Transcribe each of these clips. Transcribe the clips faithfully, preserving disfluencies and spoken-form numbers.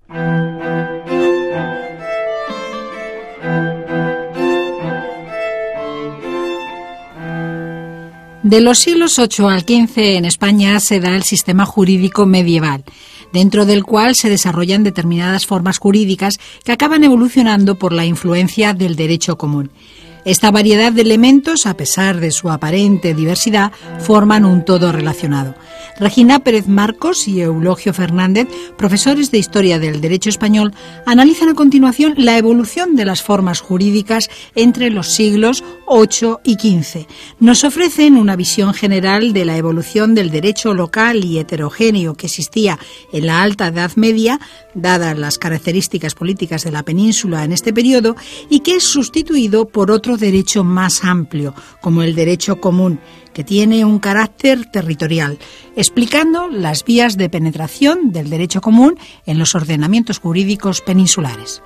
De los siglos ocho al quince en España se da el sistema jurídico medieval, dentro del cual se desarrollan determinadas formas jurídicas que acaban evolucionando por la influencia del derecho común. Esta variedad de elementos, a pesar de su aparente diversidad, forman un todo relacionado. Regina Pérez Marcos y Eulogio Fernández, profesores de Historia del Derecho Español, analizan a continuación la evolución de las formas jurídicas entre los siglos ocho y quince. Nos ofrecen una visión general de la evolución del derecho local y heterogéneo que existía en la Alta Edad Media, dadas las características políticas de la península en este periodo, y que es sustituido por otro derecho más amplio, como el derecho común, que tiene un carácter territorial, explicando las vías de penetración del derecho común en los ordenamientos jurídicos peninsulares.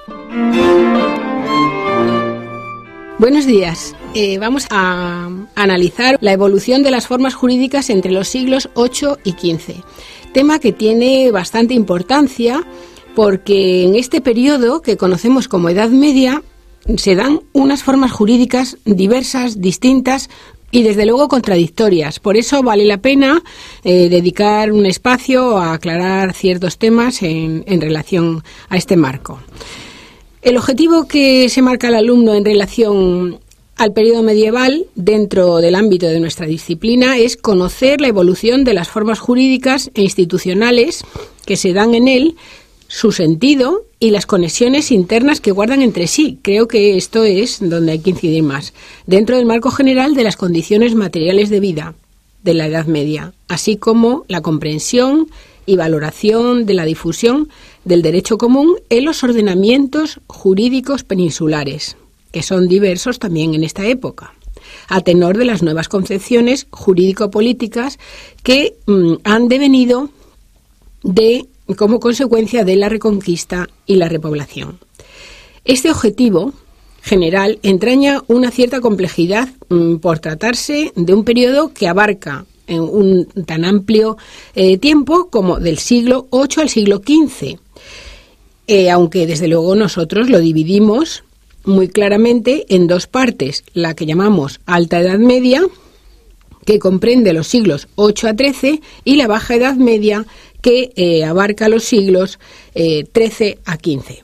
Buenos días. Eh, vamos a analizar la evolución de las formas jurídicas entre los siglos ocho y quince, tema que tiene bastante importancia porque en este periodo que conocemos como Edad Media se dan unas formas jurídicas diversas, distintas y desde luego contradictorias. Por eso vale la pena eh, dedicar un espacio a aclarar ciertos temas en, en relación a este marco. El objetivo que se marca el alumno en relación al periodo medieval dentro del ámbito de nuestra disciplina es conocer la evolución de las formas jurídicas e institucionales que se dan en él, su sentido y las conexiones internas que guardan entre sí. Creo que esto es donde hay que incidir más, dentro del marco general de las condiciones materiales de vida de la Edad Media, así como la comprensión y valoración de la difusión del derecho común en los ordenamientos jurídicos peninsulares, que son diversos también en esta época, a tenor de las nuevas concepciones jurídico-políticas que mmm, han devenido de como consecuencia de la reconquista y la repoblación. Este objetivo general entraña una cierta complejidad mmm, por tratarse de un periodo que abarca en un tan amplio eh, tiempo como del siglo ocho al siglo quince, eh, aunque desde luego nosotros lo dividimos muy claramente en dos partes, la que llamamos Alta Edad Media, que comprende los siglos ocho a trece, y la Baja Edad Media, que eh, abarca los siglos eh, trece a quince.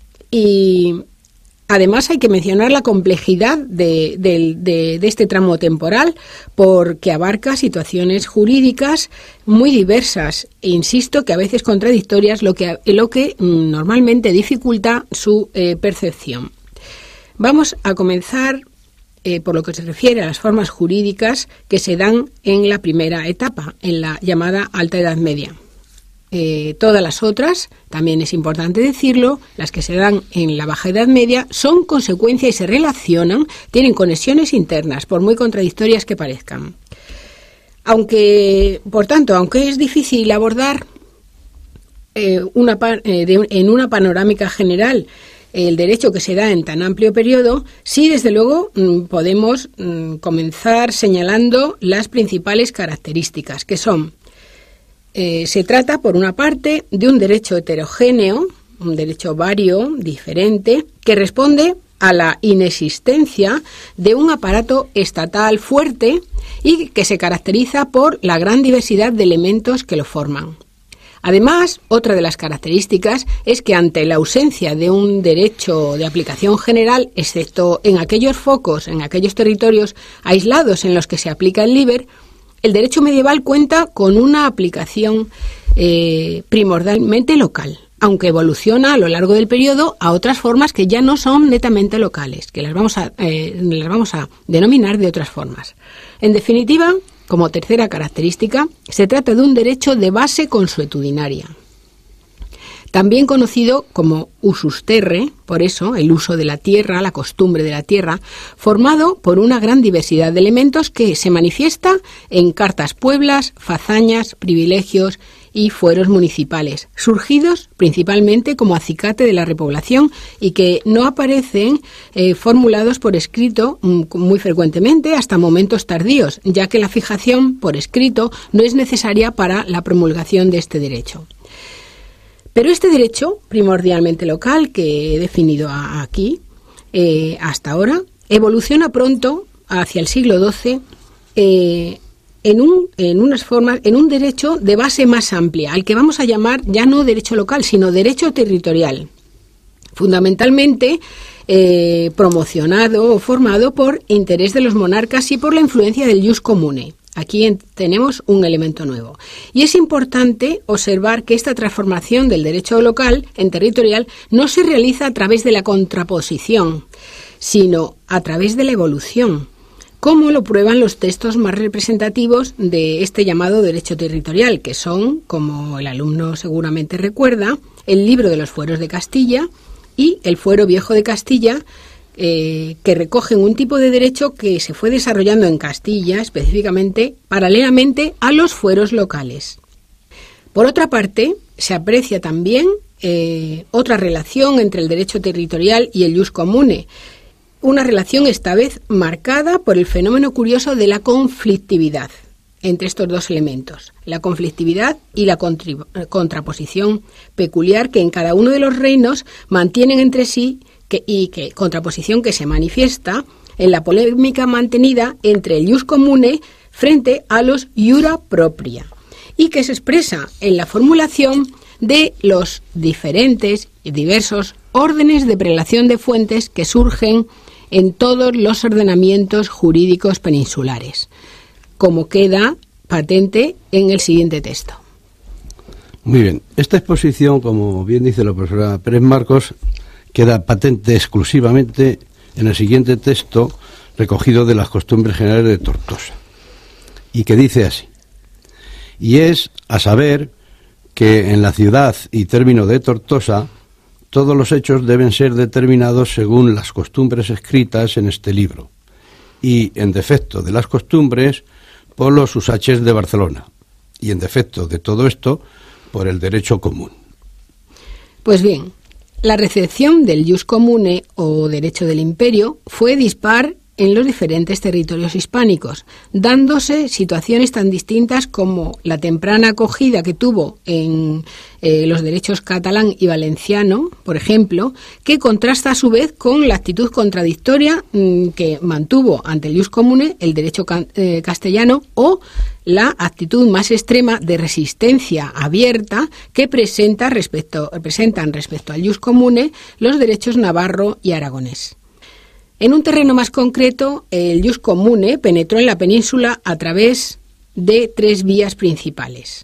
Y además hay que mencionar la complejidad de, de, de, de este tramo temporal, porque abarca situaciones jurídicas muy diversas e insisto que a veces contradictorias, lo que, lo que mm, normalmente dificulta su eh, percepción. Vamos a comenzar eh, por lo que se refiere a las formas jurídicas que se dan en la primera etapa, en la llamada Alta Edad Media. Eh, todas las otras, también es importante decirlo, las que se dan en la Baja Edad Media, son consecuencia y se relacionan, tienen conexiones internas, por muy contradictorias que parezcan. Aunque, por tanto, aunque es difícil abordar eh, una, eh, de, en una panorámica general el derecho que se da en tan amplio periodo, sí, desde luego, mmm, podemos mmm, comenzar señalando las principales características, que son Eh, se trata, por una parte, de un derecho heterogéneo, un derecho vario, diferente, que responde a la inexistencia de un aparato estatal fuerte y que se caracteriza por la gran diversidad de elementos que lo forman. Además, otra de las características es que ante la ausencia de un derecho de aplicación general, excepto en aquellos focos, en aquellos territorios aislados en los que se aplica el liber, el derecho medieval cuenta con una aplicación eh, primordialmente local, aunque evoluciona a lo largo del periodo a otras formas que ya no son netamente locales, que las vamos a, eh, las vamos a denominar de otras formas. En definitiva, como tercera característica, se trata de un derecho de base consuetudinaria, también conocido como usus terrae, por eso el uso de la tierra, la costumbre de la tierra, formado por una gran diversidad de elementos que se manifiesta en cartas pueblas, fazañas, privilegios y fueros municipales, surgidos principalmente como acicate de la repoblación y que no aparecen eh, formulados por escrito muy frecuentemente hasta momentos tardíos, ya que la fijación por escrito no es necesaria para la promulgación de este derecho. Pero este derecho primordialmente local que he definido a, aquí, eh, hasta ahora, evoluciona pronto hacia el siglo doce eh, en, un, en unas formas, en un derecho de base más amplia, al que vamos a llamar ya no derecho local, sino derecho territorial, fundamentalmente eh, promocionado o formado por interés de los monarcas y por la influencia del jus commune. Aquí en, tenemos un elemento nuevo. Y es importante observar que esta transformación del derecho local en territorial no se realiza a través de la contraposición, sino a través de la evolución, como lo prueban los textos más representativos de este llamado derecho territorial, que son, como el alumno seguramente recuerda, el libro de los fueros de Castilla y el fuero viejo de Castilla, Eh, que recogen un tipo de derecho que se fue desarrollando en Castilla, específicamente, paralelamente a los fueros locales. Por otra parte, se aprecia también eh, otra relación entre el derecho territorial y el jus commune, una relación esta vez marcada por el fenómeno curioso de la conflictividad entre estos dos elementos, la conflictividad y la contra- contraposición peculiar que en cada uno de los reinos mantienen entre sí Que, y que contraposición que se manifiesta en la polémica mantenida entre el jus commune frente a los iura propria y que se expresa en la formulación de los diferentes y diversos órdenes de prelación de fuentes que surgen en todos los ordenamientos jurídicos peninsulares, como queda patente en el siguiente texto. Muy bien, esta exposición, como bien dice la profesora Pérez Marcos, queda patente exclusivamente en el siguiente texto recogido de las costumbres generales de Tortosa, y que dice así: y es a saber que en la ciudad y término de Tortosa todos los hechos deben ser determinados según las costumbres escritas en este libro, y en defecto de las costumbres por los usaches de Barcelona, y en defecto de todo esto por el derecho común. Pues bien, la recepción del jus commune o derecho del imperio fue dispar en los diferentes territorios hispánicos, dándose situaciones tan distintas como la temprana acogida que tuvo en eh, los derechos catalán y valenciano, por ejemplo, que contrasta a su vez con la actitud contradictoria mmm, que mantuvo ante el jus commune el derecho ca- eh, castellano, o la actitud más extrema de resistencia abierta que presenta respecto, presentan respecto al jus commune los derechos navarro y aragonés. En un terreno más concreto, el jus commune penetró en la península a través de tres vías principales.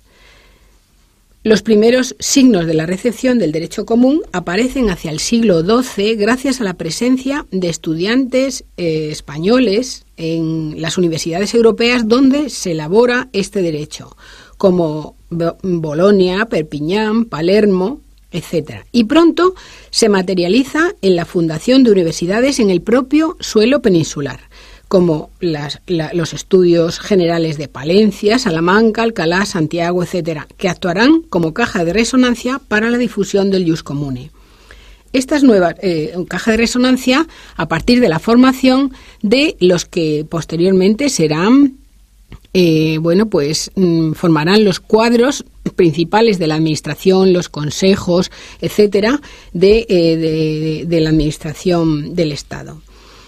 Los primeros signos de la recepción del derecho común aparecen hacia el siglo doce gracias a la presencia de estudiantes eh, españoles en las universidades europeas donde se elabora este derecho, como Bolonia, Perpiñán, Palermo, etcétera. Y pronto se materializa en la fundación de universidades en el propio suelo peninsular, como las, la, los estudios generales de Palencia, Salamanca, Alcalá, Santiago, etcétera, que actuarán como caja de resonancia para la difusión del jus commune. Estas nuevas eh, caja de resonancia a partir de la formación de los que posteriormente serán Eh, bueno, pues mmm, formarán los cuadros principales de la administración, los consejos, etcétera, de, eh, de, de la administración del Estado.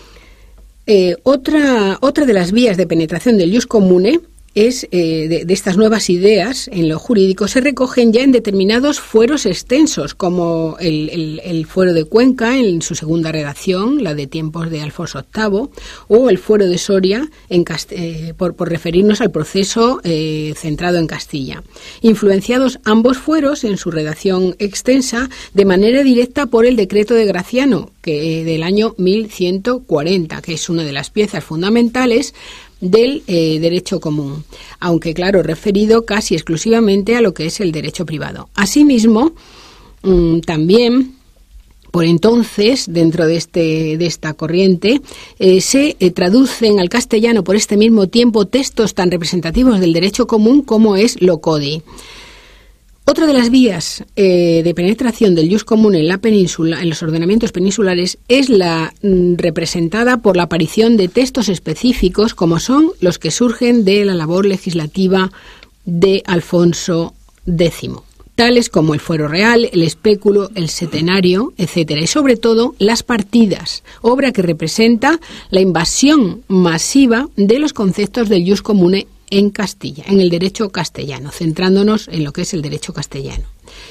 Eh, otra, otra de las vías de penetración del jus commune es eh, de, de estas nuevas ideas en lo jurídico se recogen ya en determinados fueros extensos, como el, el, el fuero de Cuenca en su segunda redacción, la de tiempos de Alfonso octavo, o el fuero de Soria en Cast- eh, por, por referirnos al proceso eh, centrado en Castilla. Influenciados ambos fueros en su redacción extensa de manera directa por el decreto de Graciano, que del año mil ciento cuarenta, que es una de las piezas fundamentales del eh, derecho común, aunque claro, referido casi exclusivamente a lo que es el derecho privado. Asimismo, mmm, también por entonces, dentro de este de esta corriente, eh, se eh, traducen al castellano por este mismo tiempo textos tan representativos del derecho común como es lo Codi. Otra de las vías eh, de penetración del jus commune en la península, en los ordenamientos peninsulares, es la mm, representada por la aparición de textos específicos, como son los que surgen de la labor legislativa de Alfonso décimo. tales como el fuero real, el espéculo, el setenario, etcétera, y sobre todo las partidas, obra que representa la invasión masiva de los conceptos del jus comune en Castilla, en el derecho castellano, centrándonos en lo que es el derecho castellano.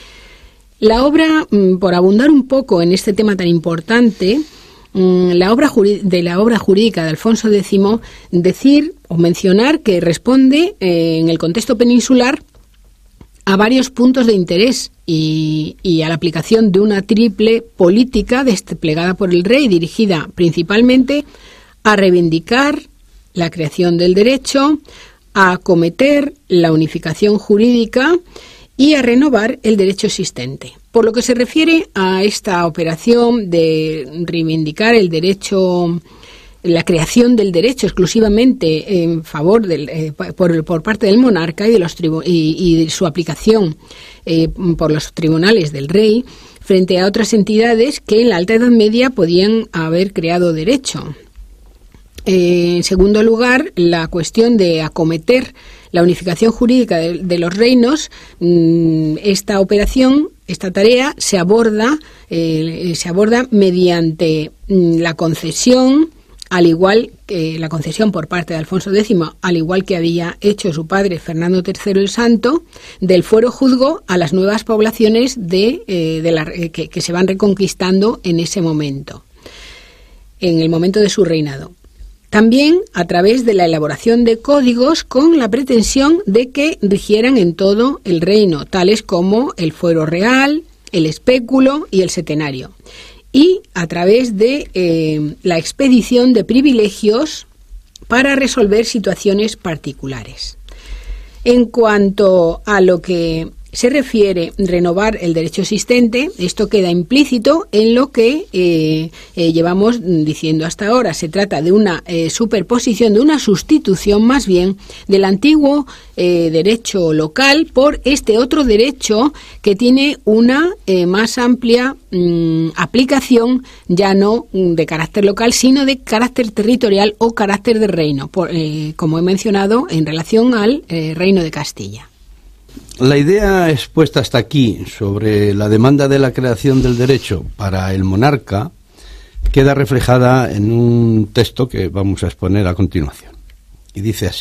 La obra, por abundar un poco en este tema tan importante, la obra de la obra jurídica de Alfonso X, decir o mencionar que responde eh, en el contexto peninsular a varios puntos de interés y, y a la aplicación de una triple política desplegada por el rey, dirigida principalmente a reivindicar la creación del derecho, a acometer la unificación jurídica y a renovar el derecho existente. Por lo que se refiere a esta operación de reivindicar el derecho, la creación del derecho exclusivamente en favor del, eh, por, por parte del monarca y de los tribu- y, y de su aplicación eh, por los tribunales del rey, frente a otras entidades que en la Alta Edad Media podían haber creado derecho. Eh, en segundo lugar, la cuestión de acometer la unificación jurídica de, de los reinos, mmm, esta operación, esta tarea se aborda, eh, se aborda mediante mmm, la concesión, al igual que la concesión por parte de Alfonso X, al igual que había hecho su padre Fernando tercero el Santo, del fuero juzgo a las nuevas poblaciones de, eh, de la, que, que se van reconquistando en ese momento, en el momento de su reinado. También a través de la elaboración de códigos con la pretensión de que rigieran en todo el reino, tales como el fuero real, el espéculo y el setenario. Y a través de eh, la expedición de privilegios para resolver situaciones particulares. En cuanto a lo que se refiere renovar el derecho existente, esto queda implícito en lo que eh, eh, llevamos diciendo hasta ahora. Se trata de una eh, superposición, de una sustitución más bien del antiguo eh, derecho local por este otro derecho que tiene una eh, más amplia mm, aplicación, ya no de carácter local, sino de carácter territorial o carácter de reino, por, eh, como he mencionado en relación al eh, Reino de Castilla. La idea expuesta hasta aquí sobre la demanda de la creación del derecho para el monarca queda reflejada en un texto que vamos a exponer a continuación. Y dice así: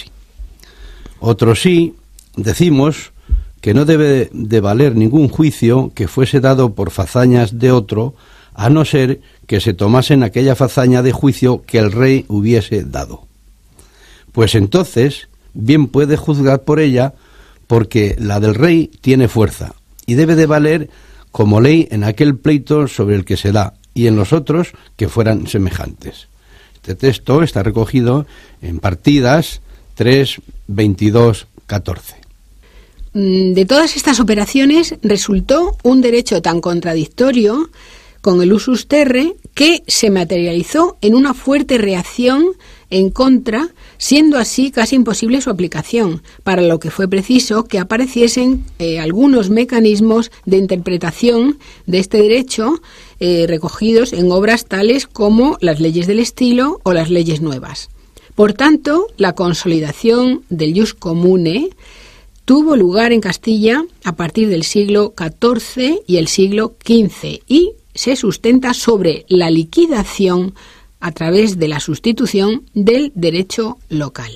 otros sí decimos que no debe de valer ningún juicio que fuese dado por fazañas de otro, a no ser que se tomasen aquella fazaña de juicio que el rey hubiese dado. Pues entonces bien puede juzgar por ella, porque la del rey tiene fuerza y debe de valer como ley en aquel pleito sobre el que se da y en los otros que fueran semejantes. Este texto está recogido en Partidas tres, veintidós, catorce. De todas estas operaciones resultó un derecho tan contradictorio con el usus terre que se materializó en una fuerte reacción en contra, siendo así casi imposible su aplicación, para lo que fue preciso que apareciesen eh, algunos mecanismos de interpretación de este derecho eh, recogidos en obras tales como las leyes del estilo o las leyes nuevas. Por tanto, la consolidación del jus comune tuvo lugar en Castilla a partir del siglo catorce y el siglo quince y se sustenta sobre la liquidación a través de la sustitución del derecho local.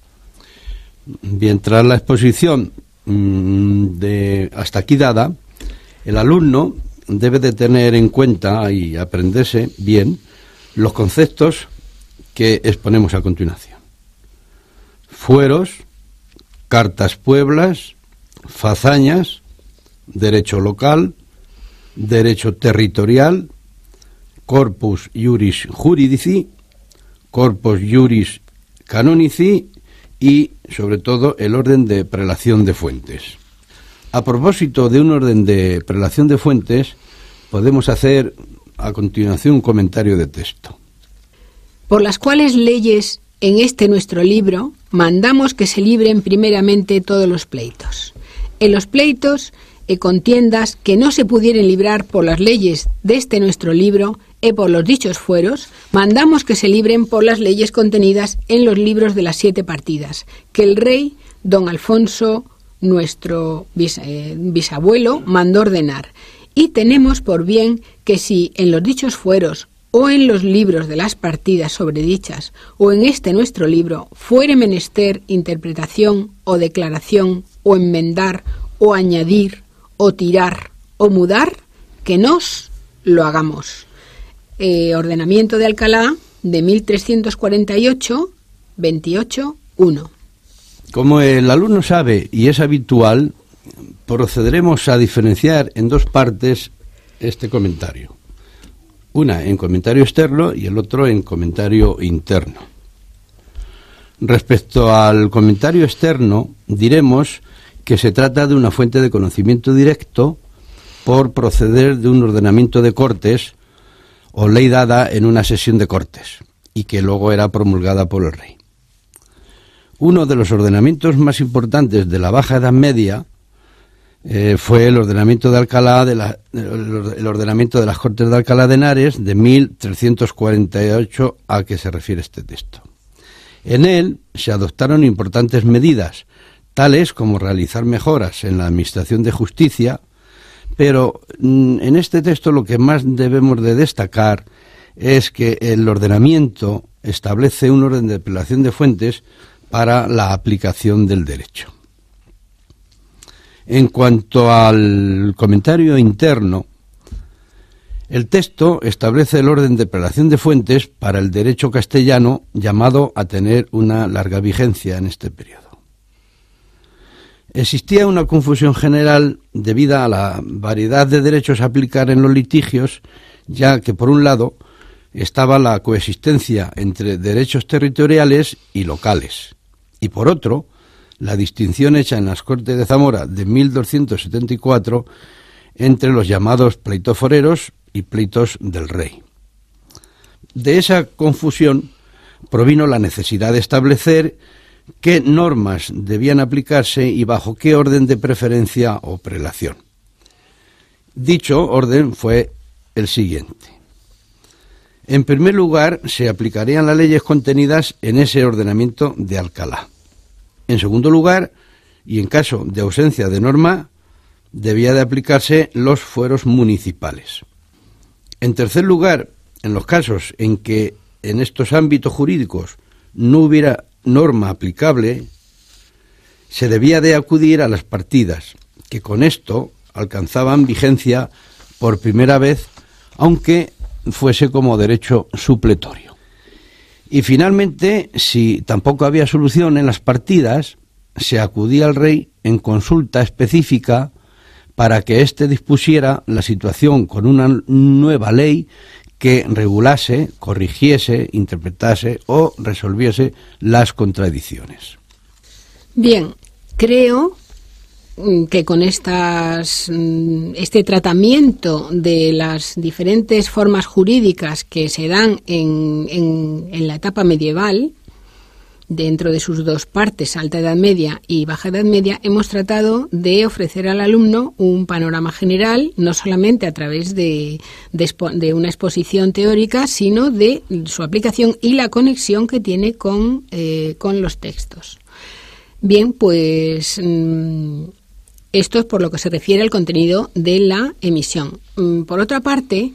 Bien, tras la exposición mmm, de hasta aquí dada, el alumno debe de tener en cuenta y aprenderse bien los conceptos que exponemos a continuación. Fueros, cartas pueblas, fazañas, derecho local, derecho territorial, corpus iuris juridici, corpus iuris canonici y, sobre todo, el orden de prelación de fuentes. A propósito de un orden de prelación de fuentes, podemos hacer a continuación un comentario de texto. Por las cuales leyes en este nuestro libro mandamos que se libren primeramente todos los pleitos. En los pleitos e contiendas que no se pudieren librar por las leyes de este nuestro libro e por los dichos fueros, mandamos que se libren por las leyes contenidas en los libros de las siete partidas, que el rey don Alfonso nuestro bis, eh, bisabuelo mandó ordenar. Y tenemos por bien que si en los dichos fueros o en los libros de las partidas sobre dichas, o en este nuestro libro, fuere menester interpretación o declaración, o enmendar, o añadir, o tirar, o mudar, que nos lo hagamos. Eh, ordenamiento de Alcalá de mil trescientos cuarenta y ocho, veintiocho, uno. Como el alumno sabe y es habitual, procederemos a diferenciar en dos partes este comentario. Una en comentario externo y el otro en comentario interno. Respecto al comentario externo, diremos que se trata de una fuente de conocimiento directo por proceder de un ordenamiento de Cortes o ley dada en una sesión de Cortes y que luego era promulgada por el rey. Uno de los ordenamientos más importantes de la Baja Edad Media eh, fue el ordenamiento de Alcalá, de la, el ordenamiento de las Cortes de Alcalá de Henares de mil trescientos cuarenta y ocho a que se refiere este texto. En él se adoptaron importantes medidas, tales como realizar mejoras en la administración de justicia, pero en este texto lo que más debemos de destacar es que el ordenamiento establece un orden de apelación de fuentes para la aplicación del derecho. En cuanto al comentario interno, el texto establece el orden de apelación de fuentes para el derecho castellano, llamado a tener una larga vigencia en este periodo. Existía una confusión general debida a la variedad de derechos a aplicar en los litigios, ya que por un lado estaba la coexistencia entre derechos territoriales y locales, y por otro, la distinción hecha en las Cortes de Zamora de mil doscientos setenta y cuatro entre los llamados pleitos foreros y pleitos del rey. De esa confusión provino la necesidad de establecer qué normas debían aplicarse y bajo qué orden de preferencia o prelación. Dicho orden fue el siguiente. En primer lugar, se aplicarían las leyes contenidas en ese ordenamiento de Alcalá. En segundo lugar, y en caso de ausencia de norma, debía de aplicarse los fueros municipales. En tercer lugar, en los casos en que en estos ámbitos jurídicos no hubiera norma aplicable, se debía de acudir a las partidas, que con esto alcanzaban vigencia por primera vez, aunque fuese como derecho supletorio. Y finalmente, si tampoco había solución en las partidas, se acudía al rey en consulta específica para que éste dispusiera la situación con una nueva ley que regulase, corrigiese, interpretase o resolviese las contradicciones. Bien, creo que con estas, este tratamiento de las diferentes formas jurídicas que se dan en, en, en la etapa medieval, dentro de sus dos partes, Alta Edad Media y Baja Edad Media, hemos tratado de ofrecer al alumno un panorama general, no solamente a través de, de, de una exposición teórica, sino de su aplicación y la conexión que tiene con, eh, con los textos. Bien, pues mmm, esto es por lo que se refiere al contenido de la emisión. Mm, por otra parte,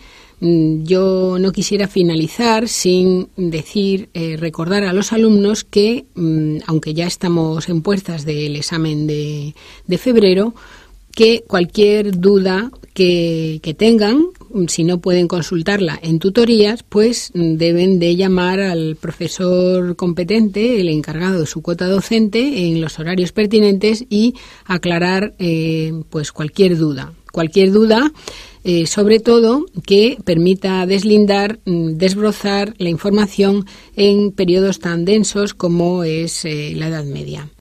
yo no quisiera finalizar sin decir, eh, recordar a los alumnos que, mmm, aunque ya estamos en puertas del examen de, de febrero, que cualquier duda que, que tengan, si no pueden consultarla en tutorías, pues deben de llamar al profesor competente, el encargado de su cuota docente, en los horarios pertinentes y aclarar eh, pues cualquier duda. Cualquier duda, eh, sobre todo, que permita deslindar, desbrozar la información en periodos tan densos como es eh, la Edad Media.